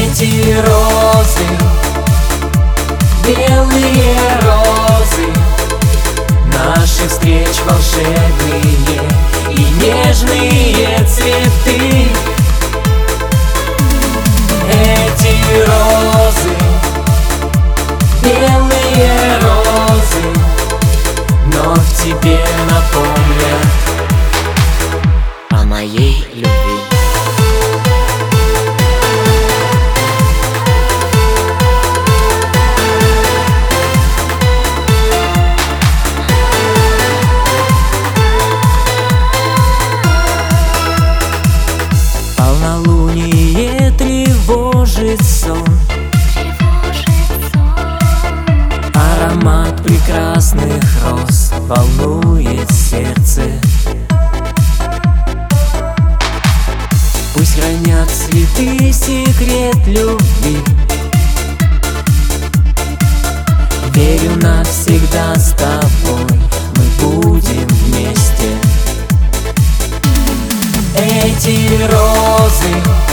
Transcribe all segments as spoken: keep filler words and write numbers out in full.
Эти розы, белые розы, наших встреч волшебные и нежные цветы. Эти розы, белые розы, вновь тебе напомнят о моей любви. Полнолуние тревожит сон, аромат прекрасных роз волнует сердце. Пусть хранят цветы секрет любви. Верю, навсегда с тобой мы будем вместе. Эти розы,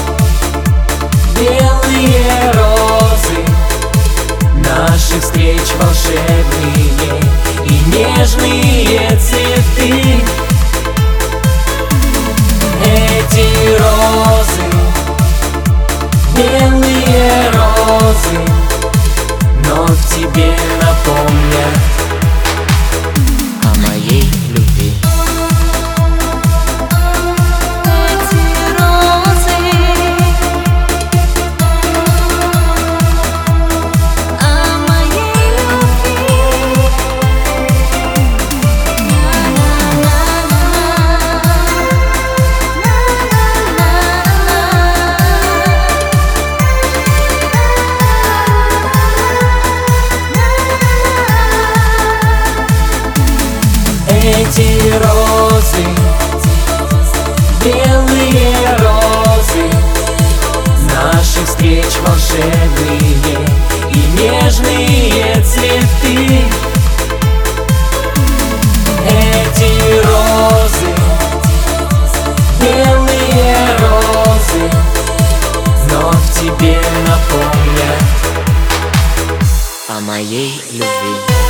белые розы, наших встреч волшебные и нежные цветы. Эти розы, белые розы, вновь тебе напомнят о моей любви. Эти розы, белые розы, наших встреч волшебные и нежные цветы. Эти розы, белые розы, вновь тебе напомнят о моей любви.